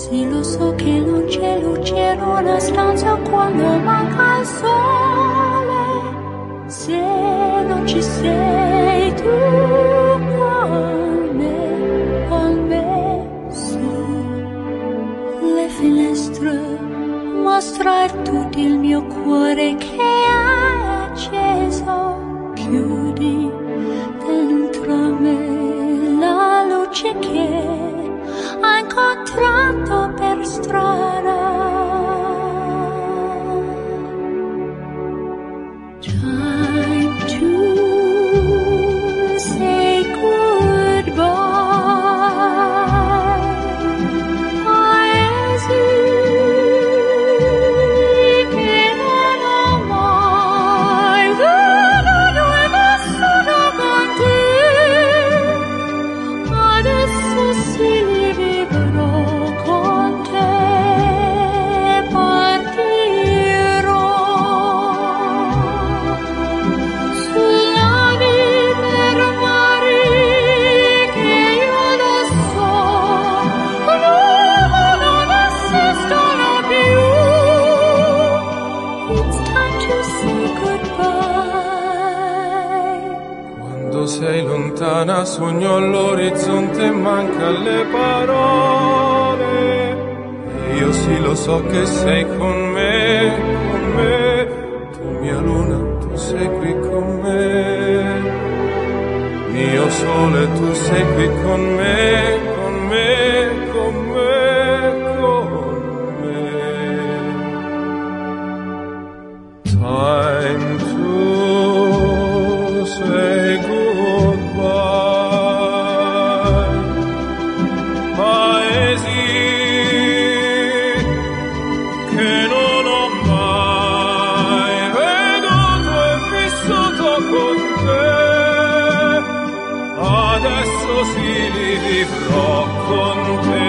Sì, lo so che non c'è luce in una stanza quando manca il sole. Se non ci sei tu con me, sì. Le finestre mostra tutto il mio cuore che hai acceso. Chiudi dentro me la luce che hai incontrato per strada. Time to say goodbye. Paesi che non ho mai veduto e vissuto con te. Adesso sì li vivrò con te. Partirò sulla per mari che io lo so non esistono più. It's time to say goodbye. Quando sei lontana sogno all'orizzonte e manca le parole. E io sì lo so che sei con me, con me. Tu mia luna, tu sei qui con me. Mio sole, tu sei qui con me, con me, con me, con me. Time to say goodbye. Paesi che non ho mai veduto e vissuto con te. Adesso sì li vivrò con te.